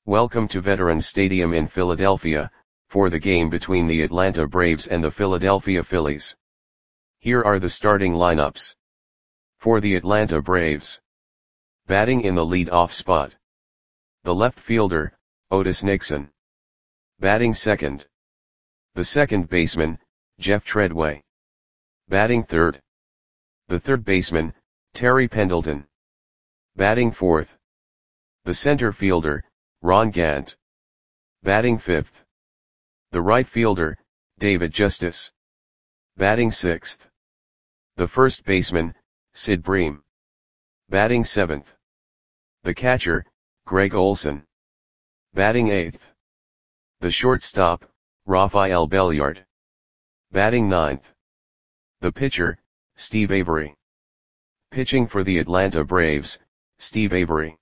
Welcome to Veterans Stadium in Philadelphia, for the game between the Atlanta Braves and the Philadelphia Phillies. Here are the starting lineups. For the Atlanta Braves. Batting in the lead-off spot. The left fielder, Otis Nixon. Batting second. The second baseman, Jeff Treadway. Batting third. The third baseman, Terry Pendleton. Batting fourth. The center fielder, Ron Gant. Batting fifth. The right fielder, David Justice. Batting sixth. The first baseman, Sid Bream. Batting seventh. The catcher, Greg Olson. Batting eighth. The shortstop, Rafael Belliard. Batting ninth. The pitcher, Steve Avery. Pitching for the Atlanta Braves, Steve Avery.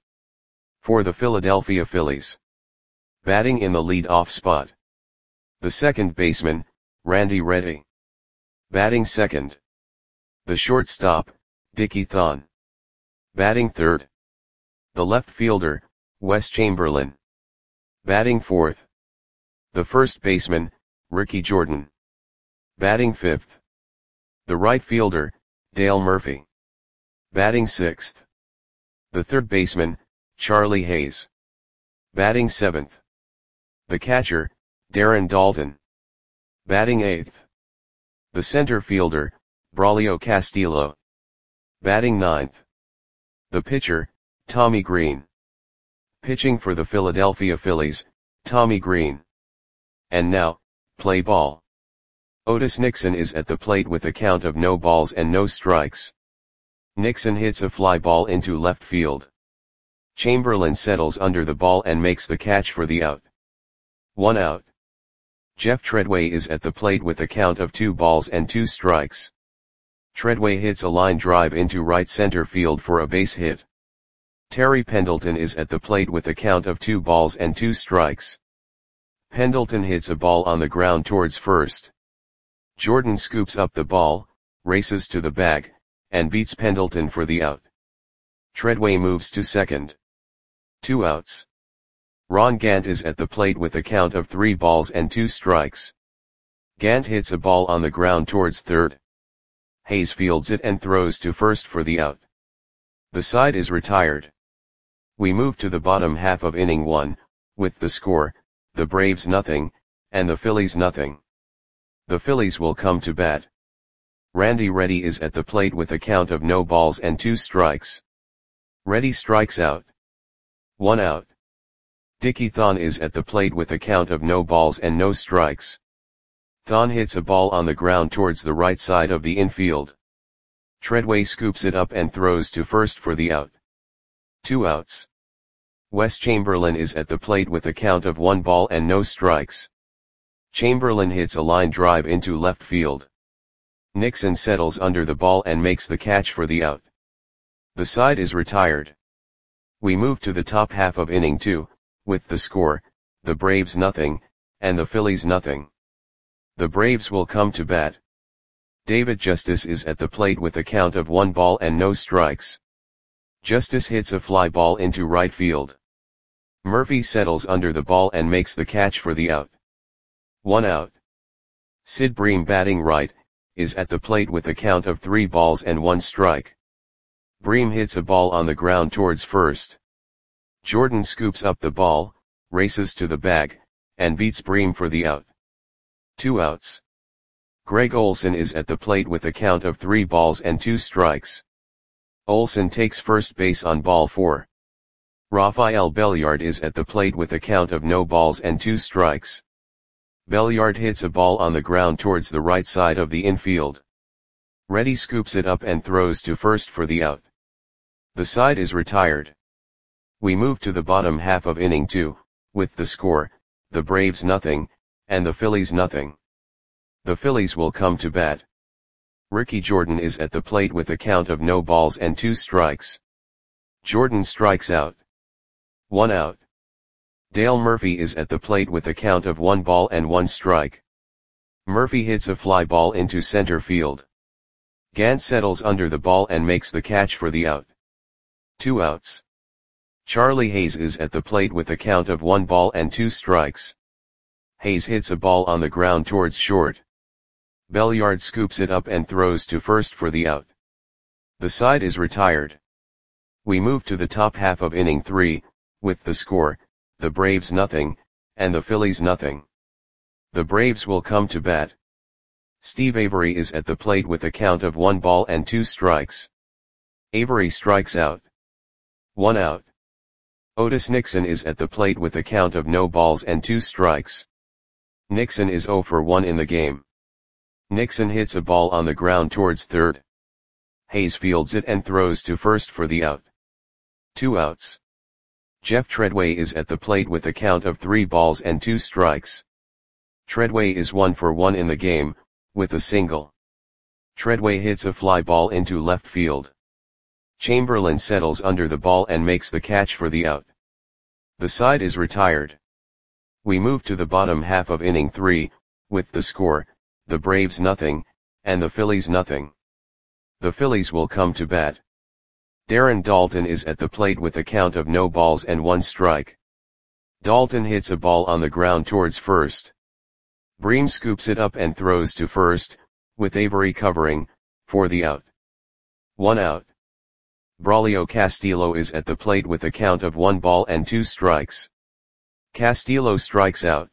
For the Philadelphia Phillies. Batting in the lead-off spot. The second baseman, Randy Reddy. Batting second. The shortstop, Dickie Thon. Batting third. The left fielder, Wes Chamberlain. Batting fourth. The first baseman, Ricky Jordan. Batting fifth. The right fielder, Dale Murphy. Batting sixth. The third baseman, Charlie Hayes. Batting seventh. The catcher, Darren Daulton. Batting eighth. The center fielder, Braulio Castillo. Batting ninth. The pitcher, Tommy Green. Pitching for the Philadelphia Phillies, Tommy Green. And now, play ball. Otis Nixon is at the plate with a count of no balls and no strikes. Nixon hits a fly ball into left field. Chamberlain settles under the ball and makes the catch for the out. 1 out. Jeff Treadway is at the plate with a count of 2 balls and 2 strikes. Treadway hits a line drive into right center field for a base hit. Terry Pendleton is at the plate with a count of 2 balls and 2 strikes. Pendleton hits a ball on the ground towards first. Jordan scoops up the ball, races to the bag, and beats Pendleton for the out. Treadway moves to second. 2 outs. Ron Gant is at the plate with a count of 3 balls and 2 strikes. Gant hits a ball on the ground towards third. Hayes fields it and throws to first for the out. The side is retired. We move to the bottom half of inning 1, with the score, the Braves nothing, and the Phillies nothing. The Phillies will come to bat. Randy Reddy is at the plate with a count of no balls and 2 strikes. Reddy strikes out. 1 out. Dickie Thon is at the plate with a count of no balls and no strikes. Thon hits a ball on the ground towards the right side of the infield. Treadway scoops it up and throws to first for the out. 2 outs. Wes Chamberlain is at the plate with a count of 1 ball and no strikes. Chamberlain hits a line drive into left field. Nixon settles under the ball and makes the catch for the out. The side is retired. We move to the top half of inning 2, with the score, the Braves nothing, and the Phillies nothing. The Braves will come to bat. David Justice is at the plate with a count of 1 ball and no strikes. Justice hits a fly ball into right field. Murphy settles under the ball and makes the catch for the out. 1 out. Sid Bream, batting right, is at the plate with a count of 3 balls and 1 strike. Bream hits a ball on the ground towards first. Jordan scoops up the ball, races to the bag, and beats Bream for the out. 2 outs. Greg Olson is at the plate with a count of 3 balls and 2 strikes. Olson takes first base on ball 4. Rafael Belliard is at the plate with a count of no balls and 2 strikes. Belliard hits a ball on the ground towards the right side of the infield. Reddy scoops it up and throws to first for the out. The side is retired. We move to the bottom half of inning 2, with the score, the Braves nothing, and the Phillies nothing. The Phillies will come to bat. Ricky Jordan is at the plate with a count of no balls and 2 strikes. Jordan strikes out. 1 out. Dale Murphy is at the plate with a count of 1 ball and 1 strike. Murphy hits a fly ball into center field. Gant settles under the ball and makes the catch for the out. 2 outs. Charlie Hayes is at the plate with a count of 1 ball and 2 strikes. Hayes hits a ball on the ground towards short. Belliard scoops it up and throws to first for the out. The side is retired. We move to the top half of inning 3, with the score, the Braves nothing, and the Phillies nothing. The Braves will come to bat. Steve Avery is at the plate with a count of 1 ball and 2 strikes. Avery strikes out. 1 out. Otis Nixon is at the plate with a count of no balls and 2 strikes. Nixon is 0 for 1 in the game. Nixon hits a ball on the ground towards third. Hayes fields it and throws to first for the out. 2 outs. Jeff Treadway is at the plate with a count of 3 balls and 2 strikes. Treadway is 1 for 1 in the game, with a single. Treadway hits a fly ball into left field. Chamberlain settles under the ball and makes the catch for the out. The side is retired. We move to the bottom half of inning 3, with the score, the Braves nothing, and the Phillies nothing. The Phillies will come to bat. Darren Daulton is at the plate with a count of no balls and 1 strike. Daulton hits a ball on the ground towards first. Bream scoops it up and throws to first, with Avery covering, for the out. 1 out. Braulio Castillo is at the plate with a count of 1 ball and 2 strikes. Castillo strikes out.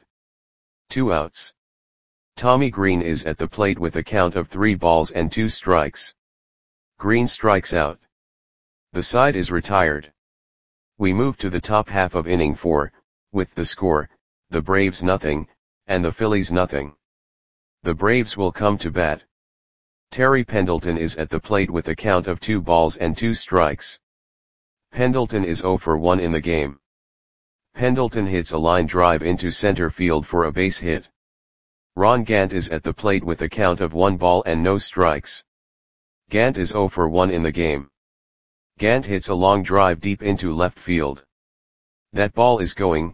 2 outs. Tommy Green is at the plate with a count of 3 balls and 2 strikes. Green strikes out. The side is retired. We move to the top half of inning 4, with the score, the Braves nothing, and the Phillies nothing. The Braves will come to bat. Terry Pendleton is at the plate with a count of 2 balls and 2 strikes. Pendleton is 0 for 1 in the game. Pendleton hits a line drive into center field for a base hit. Ron Gant is at the plate with a count of 1 ball and no strikes. Gant is 0 for 1 in the game. Gant hits a long drive deep into left field. That ball is gone.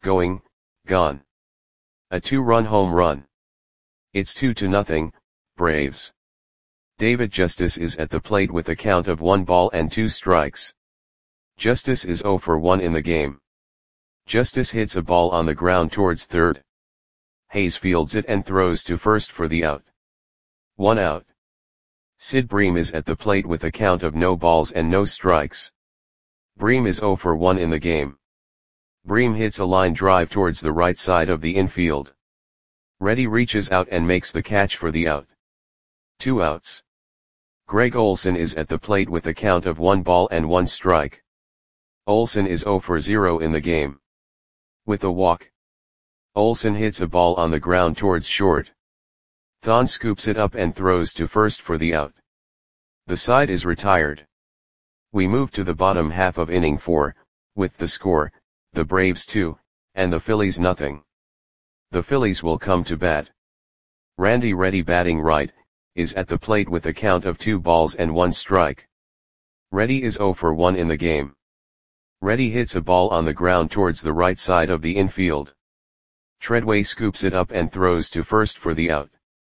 A 2-run home run. It's 2-0, Braves. David Justice is at the plate with a count of 1 ball and 2 strikes. Justice is 0 for 1 in the game. Justice hits a ball on the ground towards third. Hayes fields it and throws to first for the out. 1 out. Sid Bream is at the plate with a count of no balls and no strikes. Bream is 0 for 1 in the game. Bream hits a line drive towards the right side of the infield. Reddy reaches out and makes the catch for the out. 2 outs. Greg Olson is at the plate with a count of 1 ball and 1 strike. Olson is 0 for 0 in the game. With a walk. Olson hits a ball on the ground towards short. Thon scoops it up and throws to first for the out. The side is retired. We move to the bottom half of inning 4, with the score, the Braves 2, and the Phillies nothing. The Phillies will come to bat. Randy Reddy batting right, is at the plate with a count of 2 balls and 1 strike. Reddy is 0 for 1 in the game. Reddy hits a ball on the ground towards the right side of the infield. Treadway scoops it up and throws to first for the out.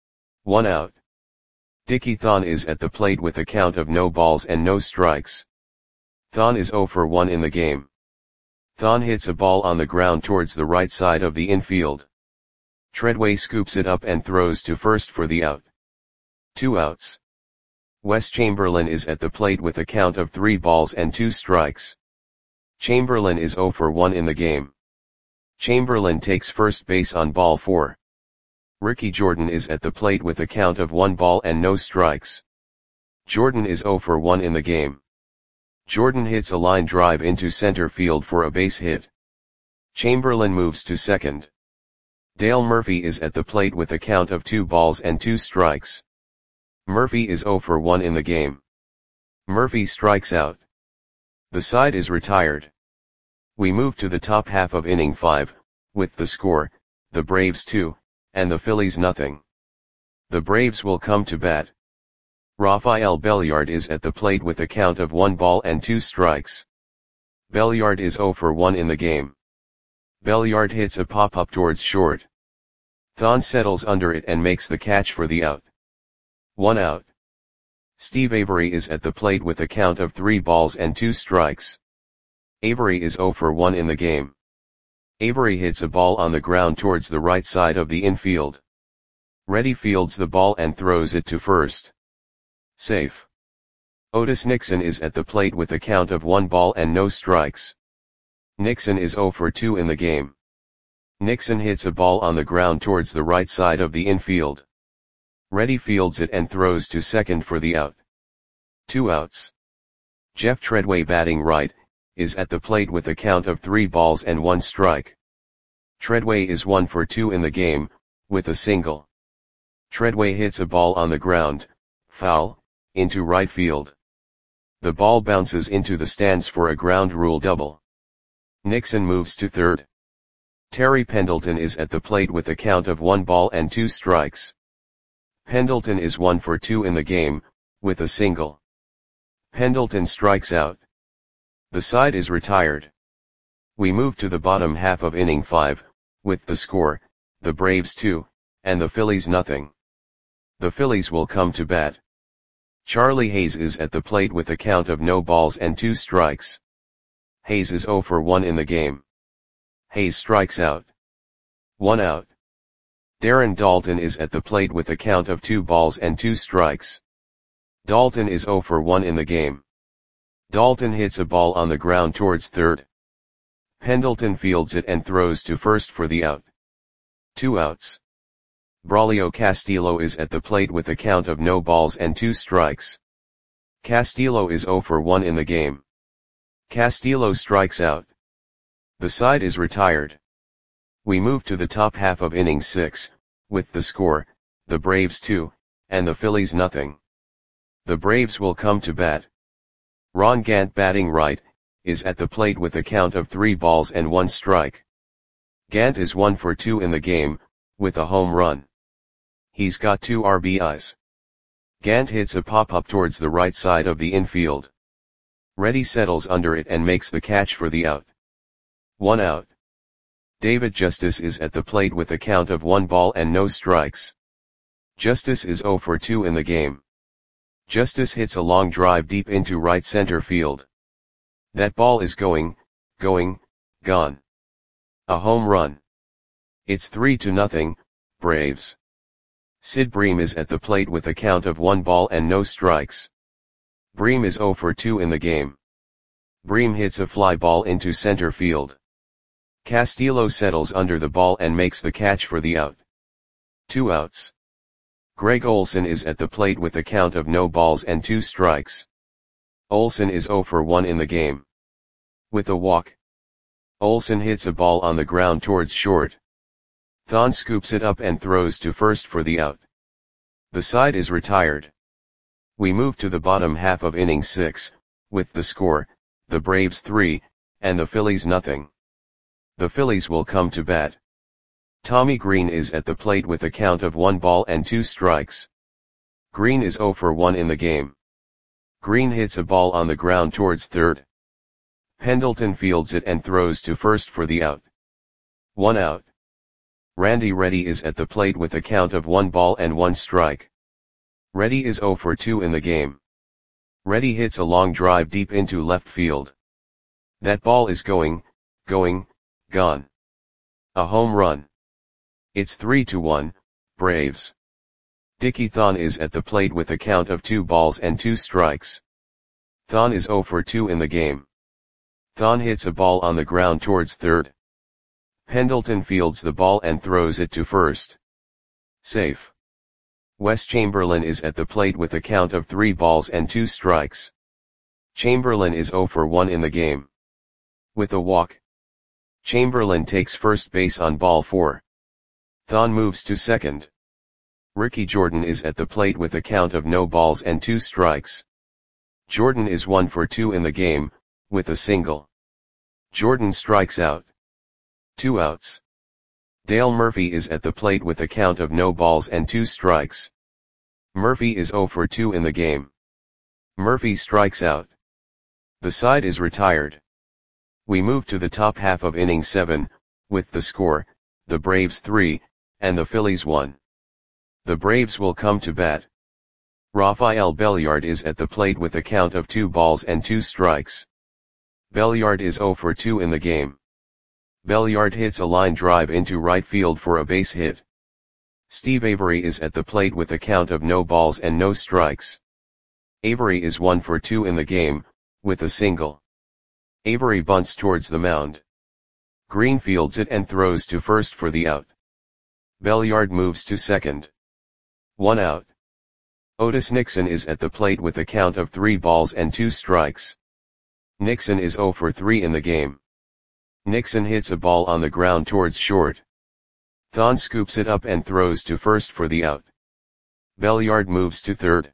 1 out. Dickie Thon is at the plate with a count of no balls and no strikes. Thon is 0 for 1 in the game. Thon hits a ball on the ground towards the right side of the infield. Treadway scoops it up and throws to first for the out. 2 outs. Wes Chamberlain is at the plate with a count of 3 balls and 2 strikes. Chamberlain is 0 for 1 in the game. Chamberlain takes first base on ball 4. Ricky Jordan is at the plate with a count of 1 ball and no strikes. Jordan is 0 for 1 in the game. Jordan hits a line drive into center field for a base hit. Chamberlain moves to second. Dale Murphy is at the plate with a count of 2 balls and 2 strikes. Murphy is 0 for 1 in the game. Murphy strikes out. The side is retired. We move to the top half of inning 5, with the score, the Braves 2, and the Phillies nothing. The Braves will come to bat. Rafael Belliard is at the plate with a count of 1 ball and 2 strikes. Belliard is 0 for 1 in the game. Belliard hits a pop-up towards short. Thon settles under it and makes the catch for the out. 1 out. Steve Avery is at the plate with a count of 3 balls and 2 strikes. Avery is 0 for 1 in the game. Avery hits a ball on the ground towards the right side of the infield. Reddy fields the ball and throws it to first. Safe. Otis Nixon is at the plate with a count of 1 ball and no strikes. Nixon is 0 for 2 in the game. Nixon hits a ball on the ground towards the right side of the infield. Reddy fields it and throws to second for the out. 2 outs. Jeff Treadway, batting right, is at the plate with a count of 3 balls and 1 strike. Treadway is 1 for 2 in the game, with a single. Treadway hits a ball on the ground, foul, into right field. The ball bounces into the stands for a ground rule double. Nixon moves to third. Terry Pendleton is at the plate with a count of 1 ball and 2 strikes. Pendleton is 1 for 2 in the game, with a single. Pendleton strikes out. The side is retired. We move to the bottom half of inning 5, with the score, the Braves 2, and the Phillies nothing. The Phillies will come to bat. Charlie Hayes is at the plate with a count of no balls and 2 strikes. Hayes is 0 for 1 in the game. Hayes strikes out. 1 out. Darren Daulton is at the plate with a count of 2 balls and 2 strikes. Daulton is 0 for 1 in the game. Daulton hits a ball on the ground towards third. Pendleton fields it and throws to first for the out. 2 outs. Braulio Castillo is at the plate with a count of no balls and 2 strikes. Castillo is 0 for 1 in the game. Castillo strikes out. The side is retired. We move to the top half of inning 6, with the score, the Braves 2, and the Phillies nothing. The Braves will come to bat. Ron Gant, batting right, is at the plate with a count of 3 balls and 1 strike. Gant is 1 for 2 in the game, with a home run. He's got 2 RBIs. Gant hits a pop-up towards the right side of the infield. Reddy settles under it and makes the catch for the out. 1 out. David Justice is at the plate with a count of 1 ball and no strikes. Justice is 0 for 2 in the game. Justice hits a long drive deep into right center field. That ball is gone. A home run. It's 3-0, Braves. Sid Bream is at the plate with a count of 1 ball and no strikes. Bream is 0 for 2 in the game. Bream hits a fly ball into center field. Castillo settles under the ball and makes the catch for the out. 2 outs. Greg Olson is at the plate with a count of no balls and 2 strikes. Olson is 0 for 1 in the game. With a walk. Olson hits a ball on the ground towards short. Thon scoops it up and throws to first for the out. The side is retired. We move to the bottom half of inning 6, with the score, the Braves 3, and the Phillies nothing. The Phillies will come to bat. Tommy Green is at the plate with a count of 1 ball and 2 strikes. Green is 0 for 1 in the game. Green hits a ball on the ground towards third. Pendleton fields it and throws to first for the out. 1 out. Randy Reddy is at the plate with a count of 1 ball and 1 strike. Reddy is 0 for 2 in the game. Reddy hits a long drive deep into left field. That ball is gone. A home run. It's 3-1, Braves. Dickie Thon is at the plate with a count of 2 balls and 2 strikes. Thon is 0 for 2 in the game. Thon hits a ball on the ground towards third. Pendleton fields the ball and throws it to first. Safe. Wes Chamberlain is at the plate with a count of 3 balls and 2 strikes. Chamberlain is 0 for 1 in the game. With a walk. Chamberlain takes first base on ball 4. Thon moves to second. Ricky Jordan is at the plate with a count of no balls and 2 strikes. Jordan is 1 for 2 in the game, with a single. Jordan strikes out. 2 outs. Dale Murphy is at the plate with a count of no balls and 2 strikes. Murphy is 0 for 2 in the game. Murphy strikes out. The side is retired. We move to the top half of inning 7, with the score, the Braves 3, and the Phillies 1. The Braves will come to bat. Rafael Belliard is at the plate with a count of 2 balls and 2 strikes. Belliard is 0 for 2 in the game. Belliard hits a line drive into right field for a base hit. Steve Avery is at the plate with a count of no balls and no strikes. Avery is 1 for 2 in the game, with a single. Avery bunts towards the mound. Green fields it and throws to first for the out. Belliard moves to second. 1 out. Otis Nixon is at the plate with a count of 3 balls and 2 strikes. Nixon is 0 for 3 in the game. Nixon hits a ball on the ground towards short. Thon scoops it up and throws to first for the out. Belliard moves to third.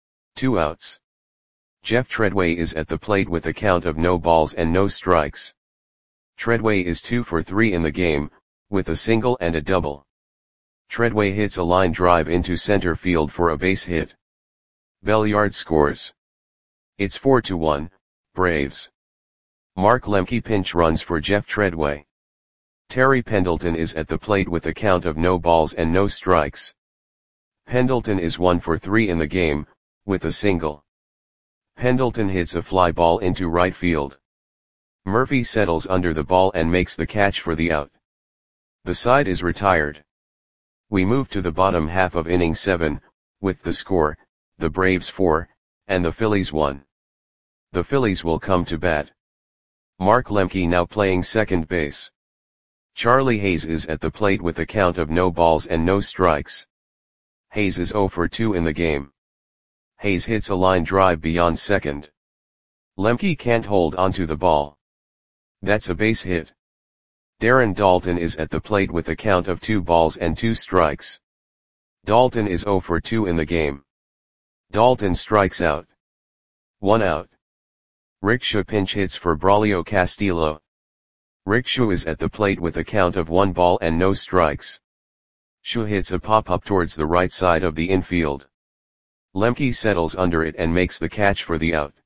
2 outs. Jeff Treadway is at the plate with a count of no balls and no strikes. Treadway is 2 for 3 in the game, with a single and a double. Treadway hits a line drive into center field for a base hit. Belliard scores. It's 4-1, Braves. Mark Lemke pinch runs for Jeff Treadway. Terry Pendleton is at the plate with a count of no balls and no strikes. Pendleton is 1 for 3 in the game, with a single. Pendleton hits a fly ball into right field. Murphy settles under the ball and makes the catch for the out. The side is retired. We move to the bottom half of inning 7, with the score, the Braves 4, and the Phillies 1. The Phillies will come to bat. Mark Lemke now playing second base. Charlie Hayes is at the plate with a count of no balls and no strikes. Hayes is 0 for 2 in the game. Hayes hits a line drive beyond second. Lemke can't hold onto the ball. That's a base hit. Darren Daulton is at the plate with a count of 2 balls and 2 strikes. Daulton is 0 for 2 in the game. Daulton strikes out. 1 out. Rick Schuh pinch hits for Braulio Castillo. Rick Schuh is at the plate with a count of 1 ball and no strikes. Schuh hits a pop-up towards the right side of the infield. Lemke settles under it and makes the catch for the out.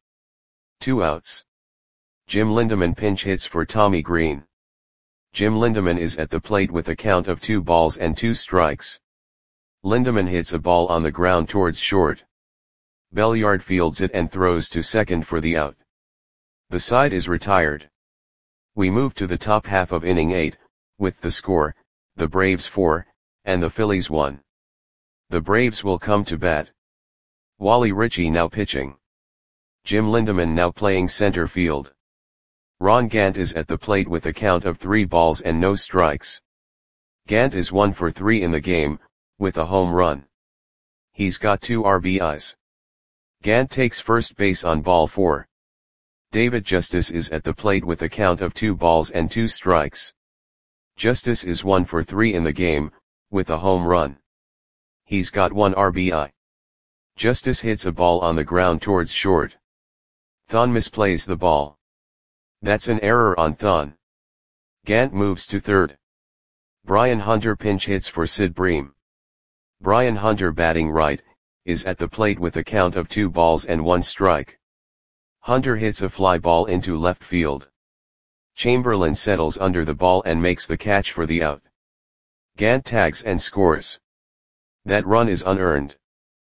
2 outs. Jim Lindemann pinch hits for Tommy Green. Jim Lindemann is at the plate with a count of 2 balls and 2 strikes. Lindemann hits a ball on the ground towards short. Belliard fields it and throws to second for the out. The side is retired. We move to the top half of inning 8, with the score, the Braves 4, and the Phillies 1. The Braves will come to bat. Wally Ritchie now pitching. Jim Lindemann now playing center field. Ron Gant is at the plate with a count of 3 balls and no strikes. Gant is 1 for 3 in the game, with a home run. He's got 2 RBIs. Gant takes first base on ball 4. David Justice is at the plate with a count of 2 balls and 2 strikes. Justice is 1 for 3 in the game, with a home run. He's got 1 RBI. Justice hits a ball on the ground towards short. Thon misplays the ball. That's an error on Thon. Gant moves to third. Brian Hunter pinch hits for Sid Bream. Brian Hunter batting right, is at the plate with a count of 2 balls and 1 strike. Hunter hits a fly ball into left field. Chamberlain settles under the ball and makes the catch for the out. Gant tags and scores. That run is unearned.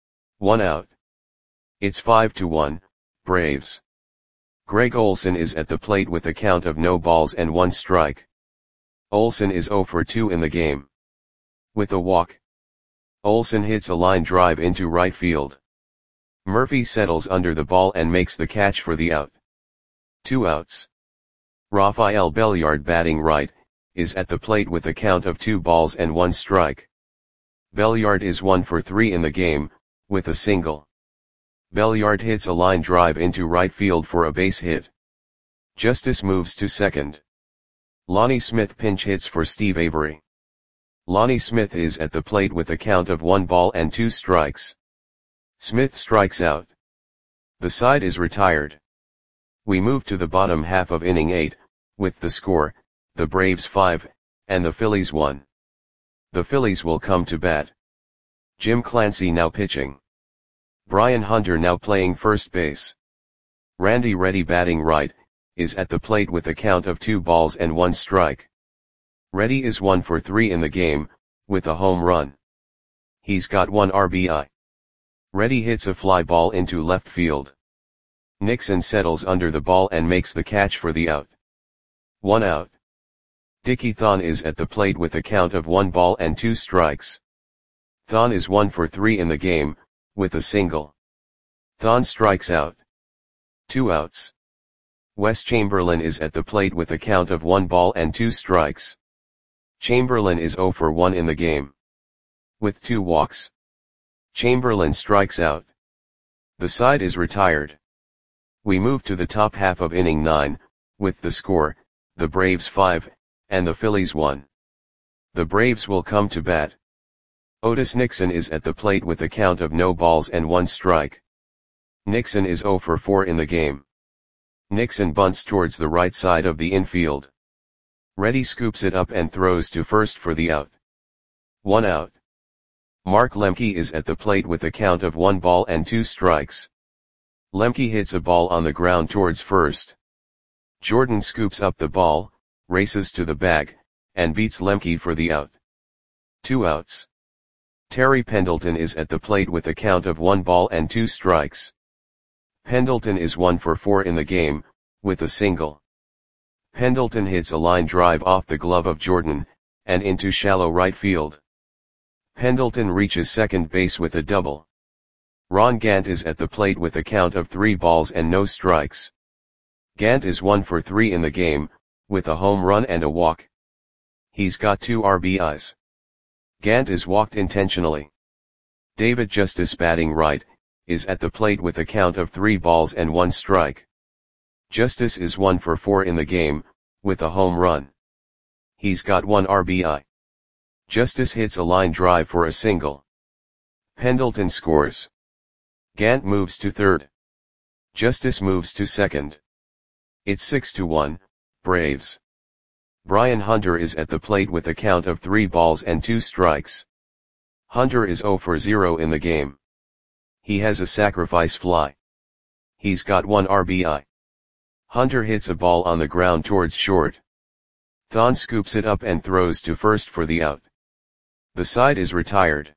1 out. It's 5-1, Braves. Greg Olson is at the plate with a count of no balls and 1 strike. Olson is 0 for 2 in the game. With a walk. Olson hits a line drive into right field. Murphy settles under the ball and makes the catch for the out. 2 outs. Rafael Belliard batting right, is at the plate with a count of 2 balls and 1 strike. Belliard is 1 for 3 in the game, with a single. Belliard hits a line drive into right field for a base hit. Justice moves to second. Lonnie Smith pinch hits for Steve Avery. Lonnie Smith is at the plate with a count of 1 ball and 2 strikes. Smith strikes out. The side is retired. We move to the bottom half of inning 8, with the score, the Braves 5, and the Phillies 1. The Phillies will come to bat. Jim Clancy now pitching. Brian Hunter now playing first base. Randy Reddy batting right, is at the plate with a count of 2 balls and 1 strike. Reddy is 1 for 3 in the game, with a home run. He's got 1 RBI. Reddy hits a fly ball into left field. Nixon settles under the ball and makes the catch for the out. 1 out. Dickie Thon is at the plate with a count of 1 ball and 2 strikes. Thon is 1 for 3 in the game, with a single. Thon strikes out. 2 outs. Wes Chamberlain is at the plate with a count of 1 ball and 2 strikes. Chamberlain is 0 for 1 in the game. With 2 walks. Chamberlain strikes out. The side is retired. We move to the top half of inning 9, with the score, the Braves 5, and the Phillies 1. The Braves will come to bat. Otis Nixon is at the plate with a count of no balls and 1 strike. Nixon is 0 for 4 in the game. Nixon bunts towards the right side of the infield. Reddy scoops it up and throws to first for the out. 1 out. Mark Lemke is at the plate with a count of 1 ball and 2 strikes. Lemke hits a ball on the ground towards first. Jordan scoops up the ball, races to the bag, and beats Lemke for the out. 2 outs. Terry Pendleton is at the plate with a count of 1 ball and 2 strikes. Pendleton is 1 for 4 in the game, with a single. Pendleton hits a line drive off the glove of Jordan, and into shallow right field. Pendleton reaches second base with a double. Ron Gant is at the plate with a count of 3 balls and no strikes. Gant is 1 for 3 in the game, with a home run and a walk. He's got 2 RBIs. Gant is walked intentionally. David Justice, batting right, is at the plate with a count of 3 balls and 1 strike. Justice is 1 for 4 in the game, with a home run. He's got 1 RBI. Justice hits a line drive for a single. Pendleton scores. Gant moves to third. Justice moves to second. It's 6-1, Braves. Brian Hunter is at the plate with a count of 3 balls and 2 strikes. Hunter is 0 for 0 in the game. He has a sacrifice fly. He's got 1 RBI. Hunter hits a ball on the ground towards short. Thon scoops it up and throws to first for the out. The side is retired.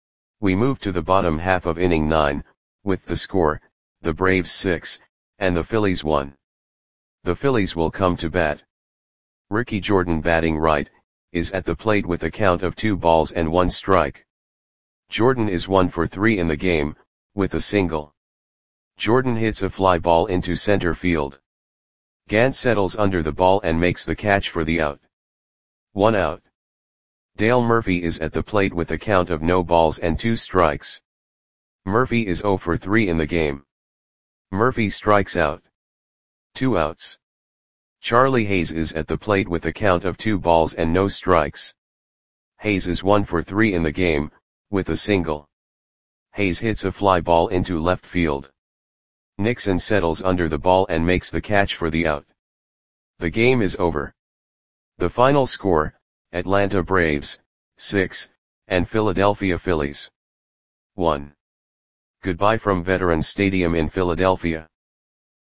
We move to the bottom half of inning 9, with the score, the Braves 6, and the Phillies 1. The Phillies will come to bat. Ricky Jordan, batting right, is at the plate with a count of 2 balls and 1 strike. Jordan is 1 for 3 in the game, with a single. Jordan hits a fly ball into center field. Gant settles under the ball and makes the catch for the out. 1 out. Dale Murphy is at the plate with a count of no balls and 2 strikes. Murphy is 0 for 3 in the game. Murphy strikes out. 2 outs. Charlie Hayes is at the plate with a count of 2 balls and no strikes. Hayes is 1 for 3 in the game, with a single. Hayes hits a fly ball into left field. Nixon settles under the ball and makes the catch for the out. The game is over. The final score, Atlanta Braves, 6, and Philadelphia Phillies, 1. Goodbye from Veterans Stadium in Philadelphia.